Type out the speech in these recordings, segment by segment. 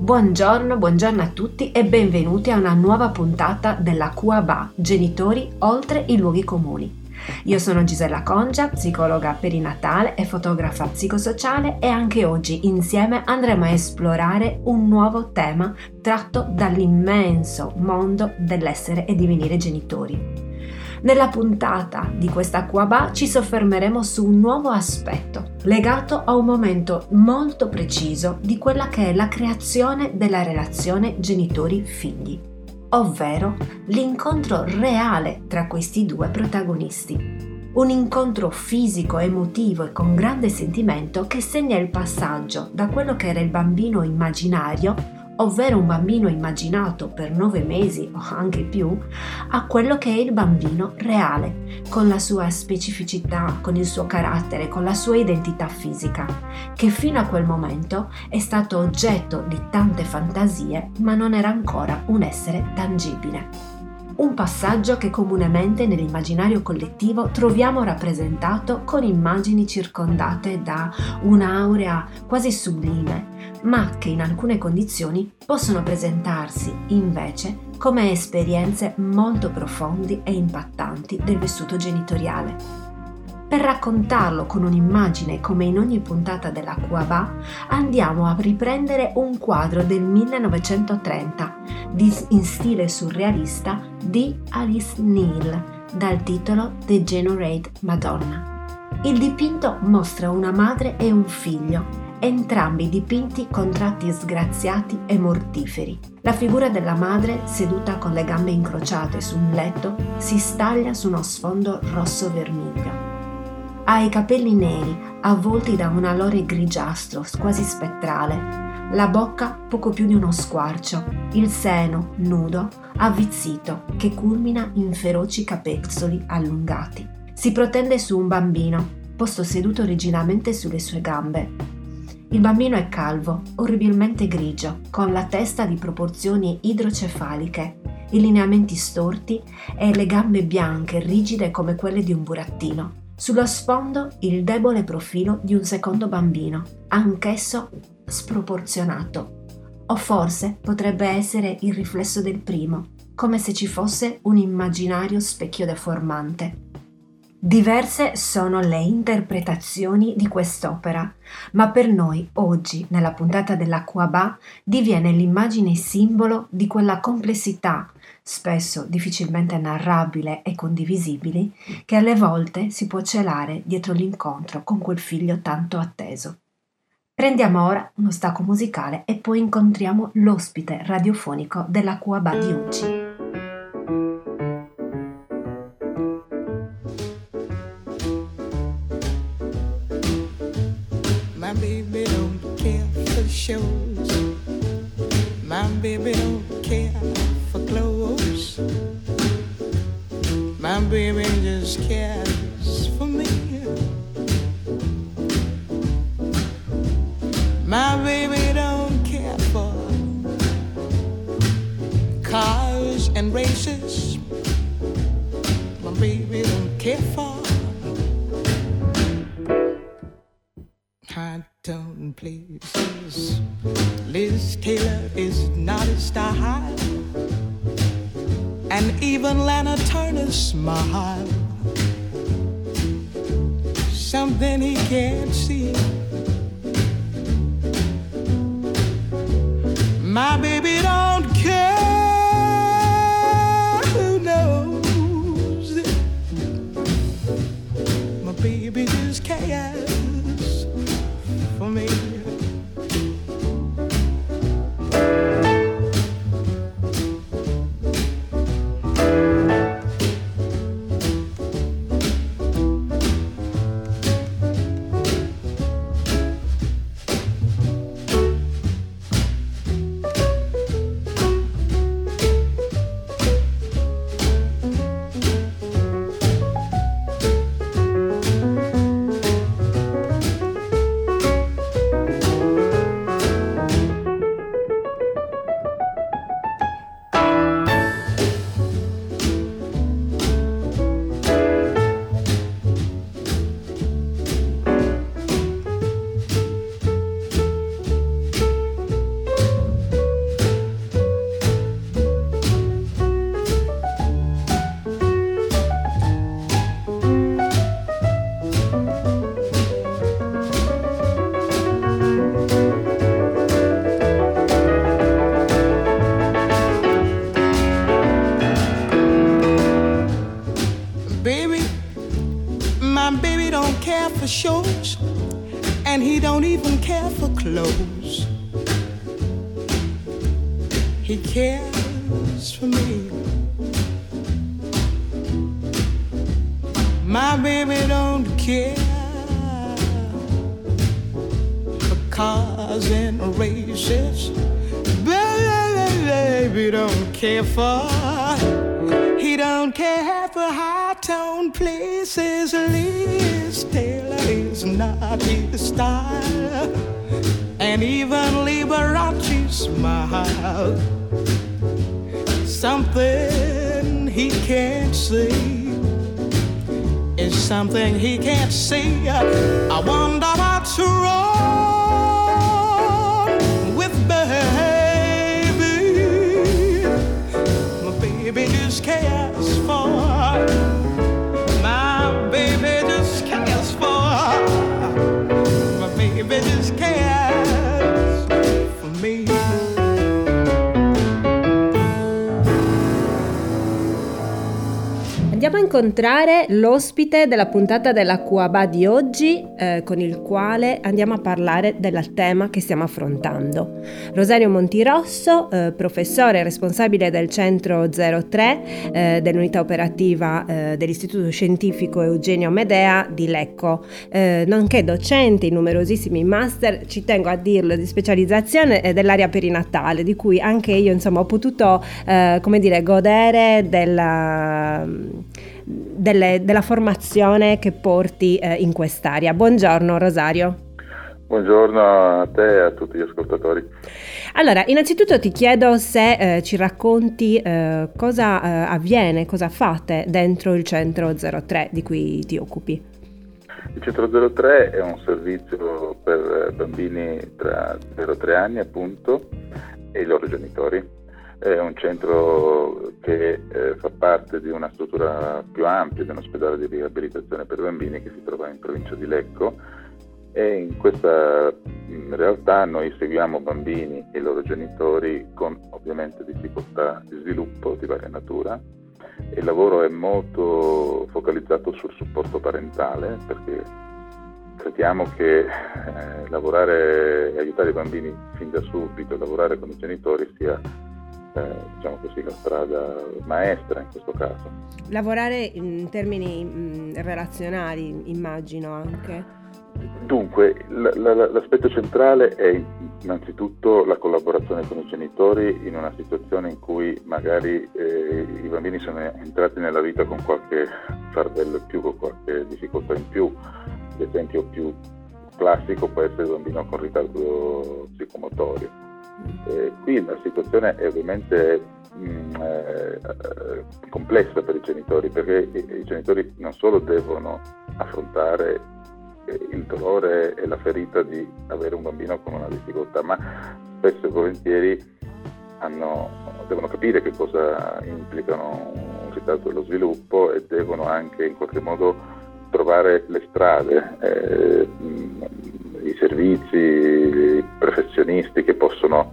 Buongiorno a tutti e benvenuti a una nuova puntata della QABA, Genitori oltre i luoghi comuni. Io sono Gisella Congia, psicologa perinatale e fotografa psicosociale e anche oggi insieme andremo a esplorare un nuovo tema tratto dall'immenso mondo dell'essere e divenire genitori. Nella puntata di questa QABA ci soffermeremo su un nuovo aspetto legato a un momento molto preciso di quella che è la creazione della relazione genitori-figli, ovvero l'incontro reale tra questi due protagonisti. Un incontro fisico, emotivo e con grande sentimento che segna il passaggio da quello che era il bambino immaginario, ovvero un bambino immaginato per 9 mesi o anche più, a quello che è il bambino reale, con la sua specificità, con il suo carattere, con la sua identità fisica, che fino a quel momento è stato oggetto di tante fantasie, ma non era ancora un essere tangibile. Un passaggio che comunemente nell'immaginario collettivo troviamo rappresentato con immagini circondate da un'aurea quasi sublime, ma che in alcune condizioni possono presentarsi invece come esperienze molto profondi e impattanti del vissuto genitoriale. Per raccontarlo con un'immagine come in ogni puntata della QABA andiamo a riprendere un quadro del 1930 in stile surrealista di Alice Neel dal titolo The Generate Madonna. Il dipinto mostra una madre e un figlio, entrambi dipinti con tratti sgraziati e mortiferi. La figura della madre, seduta con le gambe incrociate su un letto, si staglia su uno sfondo rosso-vermiglio. Ha i capelli neri, avvolti da un alore grigiastro, quasi spettrale, la bocca poco più di uno squarcio, il seno nudo, avvizzito, che culmina in feroci capezzoli allungati. Si protende su un bambino, posto seduto rigidamente sulle sue gambe. Il bambino è calvo, orribilmente grigio, con la testa di proporzioni idrocefaliche, i lineamenti storti e le gambe bianche rigide come quelle di un burattino. Sullo sfondo il debole profilo di un secondo bambino, anch'esso sproporzionato. O forse potrebbe essere il riflesso del primo, come se ci fosse un immaginario specchio deformante. Diverse sono le interpretazioni di quest'opera, ma per noi oggi, nella puntata della QABA, diviene l'immagine simbolo di quella complessità, spesso difficilmente narrabile e condivisibile, che alle volte si può celare dietro l'incontro con quel figlio tanto atteso. Prendiamo ora uno stacco musicale e poi incontriamo l'ospite radiofonico della QABA di oggi. My baby don't care for shows. My baby don't care for clothes. My baby just cares for me. My baby don't care for cars and races. My baby don't care for high-tone places. Liz Taylor is not a style, and even Lana Turner's smile, something he can't see. My baby don't care who knows it. My baby just cares for me. baby don't care for shows, and he don't even care for clothes. He cares for me. My baby don't care for cars and races. Baby don't care for. He don't care for high-tone places. Liz Taylor is not his style, and even Liberace smile. Something he can't see is something he can't see. I wonder what's wrong with baby. My baby just cares for. My baby just cares for. My baby just cares for me. Andiamo a incontrare l'ospite della puntata della QABA di oggi, con il quale andiamo a parlare del tema che stiamo affrontando. Rosario Montirosso, professore responsabile del centro 03 dell'unità operativa dell'Istituto Scientifico Eugenio Medea di Lecco, nonché docente in numerosissimi master, ci tengo a dirlo, di specializzazione dell'area perinatale, di cui anche io insomma ho potuto godere della formazione che porti in quest'area. Buongiorno Rosario. Buongiorno a te e a tutti gli ascoltatori. Allora, innanzitutto ti chiedo se ci racconti cosa avviene, cosa fate dentro il centro 03 di cui ti occupi. Il centro 03 è un servizio per bambini tra 0 e 3 anni appunto e i loro genitori. È un centro che fa parte di una struttura più ampia, di un ospedale di riabilitazione per bambini che si trova in provincia di Lecco, e in questa realtà noi seguiamo bambini e i loro genitori con ovviamente difficoltà di sviluppo di varia natura. Il lavoro è molto focalizzato sul supporto parentale, perché crediamo che lavorare e aiutare i bambini fin da subito, lavorare con i genitori sia diciamo così la strada maestra in questo caso. Lavorare in termini relazionali, immagino anche. Dunque, l'aspetto centrale è innanzitutto la collaborazione con i genitori in una situazione in cui magari i bambini sono entrati nella vita con qualche fardello in più, con qualche difficoltà in più. L'esempio più classico può essere il bambino con ritardo psicomotorio. Qui la situazione è ovviamente complessa per i genitori, perché i genitori non solo devono affrontare il dolore e la ferita di avere un bambino con una difficoltà, ma spesso e volentieri devono capire che cosa implicano un ritardo dello sviluppo e devono anche in qualche modo trovare le strade, i servizi, i professionisti che possono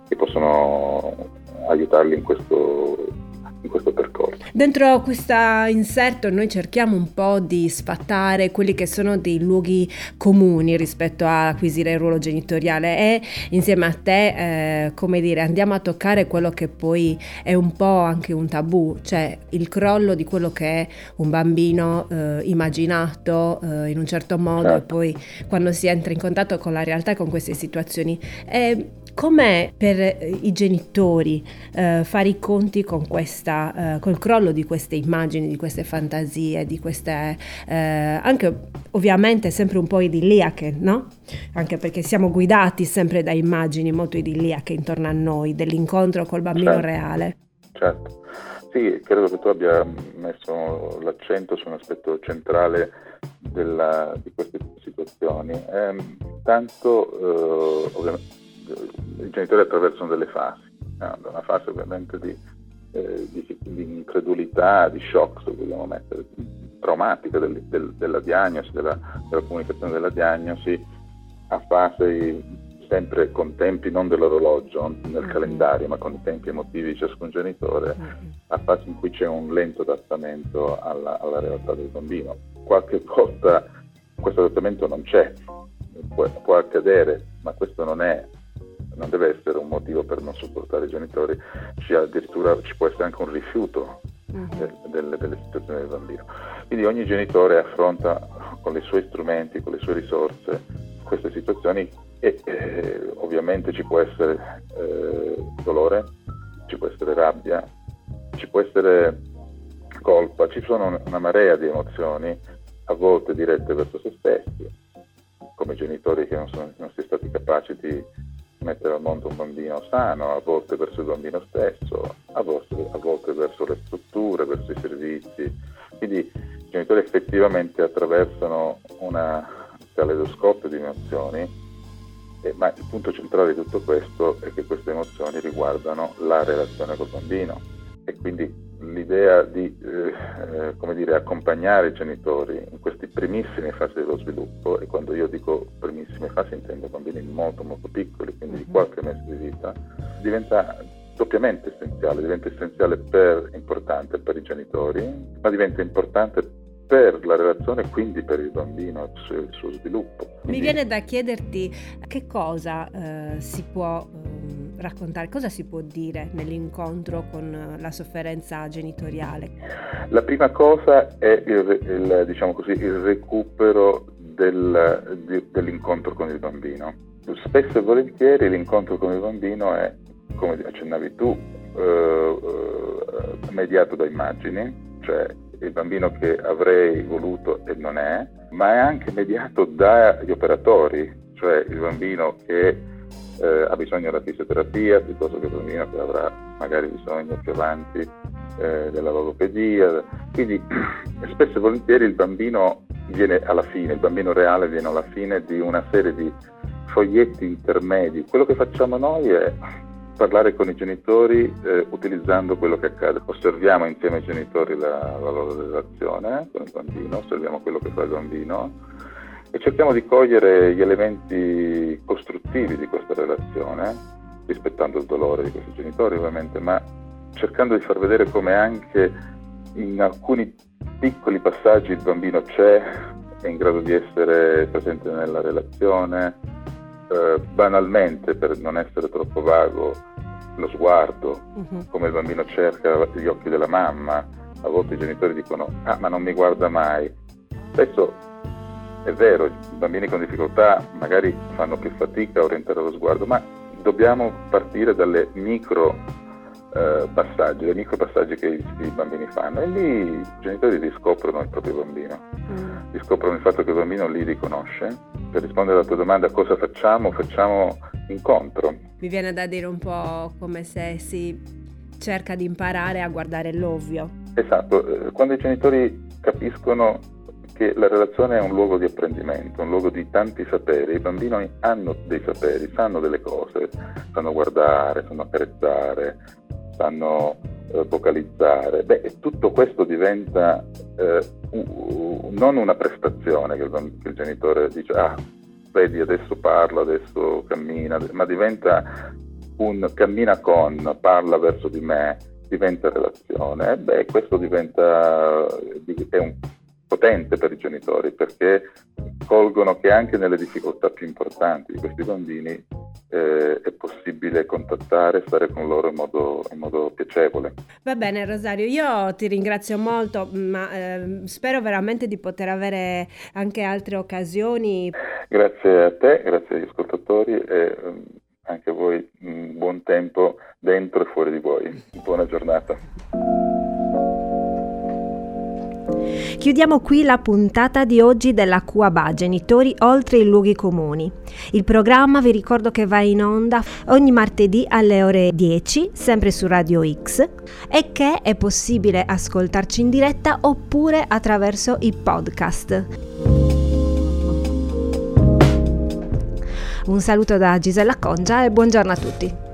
aiutarli in questo percorso. Dentro questo inserto noi cerchiamo un po' di sfatare quelli che sono dei luoghi comuni rispetto a acquisire il ruolo genitoriale, e insieme a te andiamo a toccare quello che poi è un po' anche un tabù, cioè il crollo di quello che è un bambino immaginato in un certo modo, certo. E poi quando si entra in contatto con la realtà e con queste situazioni, com'è per i genitori fare i conti con col crollo di queste immagini, di queste fantasie, di queste anche ovviamente sempre un po' idilliache, no? Anche perché siamo guidati sempre da immagini molto idilliache intorno a noi, dell'incontro col bambino reale. Certo, sì, credo che tu abbia messo l'accento su un aspetto centrale di queste situazioni. Ovviamente i genitori attraversano delle fasi, una fase ovviamente di incredulità, di shock, se vogliamo mettere, traumatica della diagnosi, della comunicazione della diagnosi, a fase sempre con tempi non dell'orologio, non nel calendario, ma con i tempi emotivi di ciascun genitore, a fase in cui c'è un lento adattamento alla realtà del bambino. Qualche volta questo adattamento non c'è, può accadere, ma questo non deve essere un motivo per non supportare i genitori, addirittura ci può essere anche un rifiuto delle situazioni del bambino. Quindi ogni genitore affronta con i suoi strumenti, con le sue risorse queste situazioni e ovviamente ci può essere dolore, ci può essere rabbia, ci può essere colpa, ci sono una marea di emozioni, a volte dirette verso se stessi, come genitori che non si stati capaci di mettere al mondo un bambino sano, a volte verso il bambino stesso, a volte verso le strutture, verso i servizi. Quindi i genitori effettivamente attraversano un caleidoscopio di emozioni, ma il punto centrale di tutto questo è che queste emozioni riguardano la relazione col bambino, e quindi l'idea di accompagnare i genitori in queste primissime fasi dello sviluppo, e quando io dico primissime fasi intendo bambini molto molto piccoli, quindi di qualche mese di vita, diventa doppiamente essenziale, importante per i genitori, ma diventa importante per la relazione, quindi per il bambino e il suo sviluppo. Mi viene da chiederti che cosa si può raccontare, cosa si può dire nell'incontro con la sofferenza genitoriale? La prima cosa è il recupero dell'incontro con il bambino. Spesso e volentieri l'incontro con il bambino è, come accennavi tu, mediato da immagini, cioè il bambino che avrei voluto e non è, ma è anche mediato dagli operatori, cioè il bambino che ha bisogno della fisioterapia, piuttosto che il bambino che avrà magari bisogno più avanti della logopedia. Quindi spesso e volentieri il bambino viene alla fine, il bambino reale viene alla fine di una serie di foglietti intermedi. Quello che facciamo noi è parlare con i genitori utilizzando quello che accade. Osserviamo insieme ai genitori la loro relazione con il bambino, osserviamo quello che fa il bambino e cerchiamo di cogliere gli elementi costruttivi di questa relazione, rispettando il dolore di questi genitori ovviamente, ma cercando di far vedere come anche in alcuni piccoli passaggi il bambino c'è, è in grado di essere presente nella relazione, banalmente, per non essere troppo vago, lo sguardo, come il bambino cerca gli occhi della mamma. A volte i genitori dicono ma non mi guarda mai. Spesso è vero, i bambini con difficoltà magari fanno più fatica a orientare lo sguardo, ma dobbiamo partire dalle micro passaggi che i bambini fanno, e lì i genitori riscoprono il proprio bambino, riscoprono il fatto che il bambino li riconosce. Per rispondere alla tua domanda, cosa facciamo incontro. Mi viene da dire un po' come se si cerca di imparare a guardare l'ovvio. Esatto, quando i genitori capiscono che la relazione è un luogo di apprendimento, un luogo di tanti saperi, i bambini hanno dei saperi, sanno delle cose, sanno guardare, sanno accarezzare, sanno vocalizzare. Tutto questo diventa non una prestazione che il genitore dice vedi adesso parla, adesso cammina, ma diventa un cammina con, parla verso di me, diventa relazione. Questo è un potente per i genitori, perché colgono che anche nelle difficoltà più importanti di questi bambini è possibile contattare, stare con loro in modo piacevole. Va bene Rosario, io ti ringrazio molto, ma spero veramente di poter avere anche altre occasioni. Grazie a te, grazie agli ascoltatori e anche a voi buon tempo dentro e fuori di voi. Buona giornata. Chiudiamo qui la puntata di oggi della QABA, Genitori oltre i luoghi comuni. Il programma vi ricordo che va in onda ogni martedì alle ore 10, sempre su Radio X, e che è possibile ascoltarci in diretta oppure attraverso i podcast. Un saluto da Gisella Congia e buongiorno a tutti.